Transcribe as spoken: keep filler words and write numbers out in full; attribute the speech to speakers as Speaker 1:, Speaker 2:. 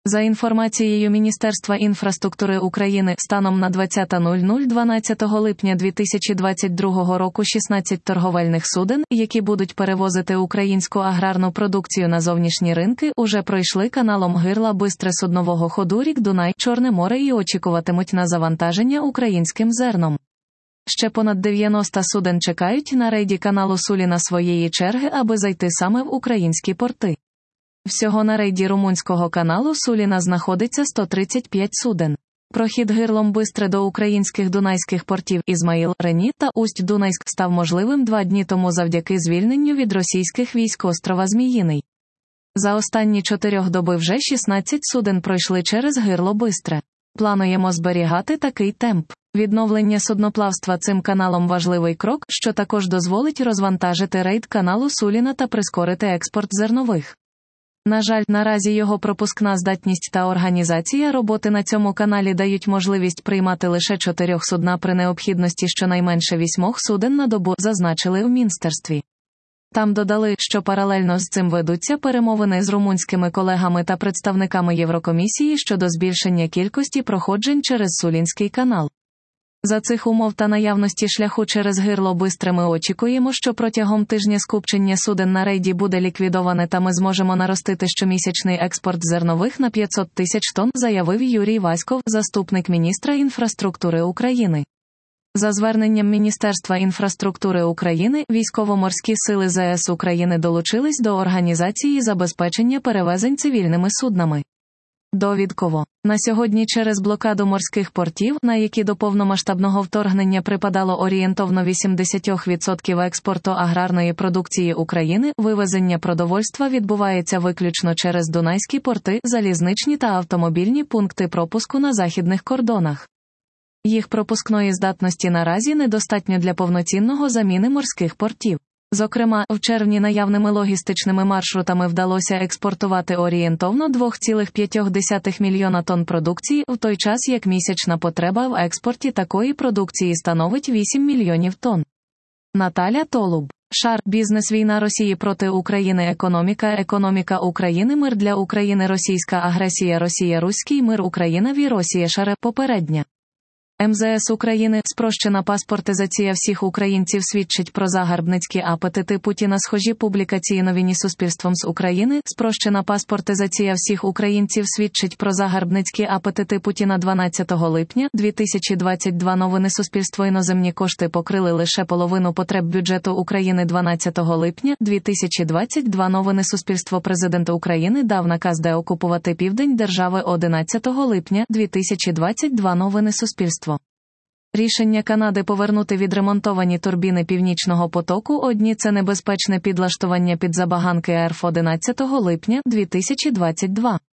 Speaker 1: За інформацією Міністерства інфраструктури України, станом на двадцяте дванадцятого липня дві тисячі двадцять другого року шістнадцять торговельних суден, які будуть перевозити українську аграрну продукцію на зовнішні ринки, уже пройшли каналом Гирла Бистре суднового ходу Рік-Дунай, Чорне море і очікуватимуть на завантаження українським зерном. Ще понад дев'яносто суден чекають на рейді каналу Суліна своєї черги, аби зайти саме в українські порти. Всього на рейді румунського каналу Суліна знаходиться сто тридцять п'ять суден. Прохід Гирлом Бистре до українських дунайських портів Ізмаїл, Рені та Усть-Дунайськ став можливим два дні тому завдяки звільненню від російських військ острова Зміїний. За останні чотирьох доби вже шістнадцять суден пройшли через Гирло Бистре. Плануємо зберігати такий темп. Відновлення судноплавства цим каналом важливий крок, що також дозволить розвантажити рейд каналу Суліна та прискорити експорт зернових. На жаль, наразі його пропускна здатність та організація роботи на цьому каналі дають можливість приймати лише чотирьох судна при необхідності щонайменше вісьмох суден на добу, зазначили у міністерстві. Там додали, що паралельно з цим ведуться перемовини з румунськими колегами та представниками Єврокомісії щодо збільшення кількості проходжень через Сулінський канал. За цих умов та наявності шляху через Гирло Бистре ми очікуємо, що протягом тижня скупчення суден на рейді буде ліквідоване та ми зможемо наростити щомісячний експорт зернових на п'ятсот тисяч тонн, заявив Юрій Васьков, заступник міністра інфраструктури України. За зверненням Міністерства інфраструктури України, військово-морські сили зе ес України долучились до організації забезпечення перевезень цивільними суднами. Довідково. На сьогодні через блокаду морських портів, на які до повномасштабного вторгнення припадало орієнтовно вісімдесят відсотків експорту аграрної продукції України, вивезення продовольства відбувається виключно через дунайські порти, залізничні та автомобільні пункти пропуску на західних кордонах. Їх пропускної здатності наразі недостатньо для повноцінного заміни морських портів. Зокрема, в червні наявними логістичними маршрутами вдалося експортувати орієнтовно два цілих п'ять десятих мільйона тонн продукції, в той час як місячна потреба в експорті такої продукції становить вісім мільйонів тонн. Наталя Толуб. Шар. Бізнес. Війна Росії проти України. Економіка. Економіка України. Мир для України. Російська агресія. Росія. Руський мир. Україна. Ві. Росія. Шаре. Попередня. ем зе ес України. Спрощена паспортизація всіх українців свідчить про загарбницькі апетити Путіна. Схожі публікації новині Суспільством з України. Спрощена паспортизація всіх українців свідчить про загарбницькі апетити Путіна. дванадцятого липня дві тисячі двадцять другого новини Суспільство. Іноземні кошти покрили лише половину потреб бюджету України. дванадцятого липня дві тисячі двадцять другого новини Суспільство. Президент України дав наказ деокупувати південь держави. одинадцятого липня дві тисячі двадцять другого новини Суспільство. Рішення Канади повернути відремонтовані турбіни Північного потоку одні – це небезпечне підлаштування під забаганки РФ. одинадцятого липня дві тисячі двадцять другого.